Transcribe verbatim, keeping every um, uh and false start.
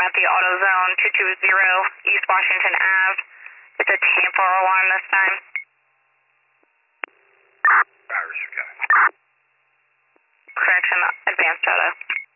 at the AutoZone two two zero East Washington Ave. It's a tamper alarm this time. Irish, got it. Correction, advanced auto.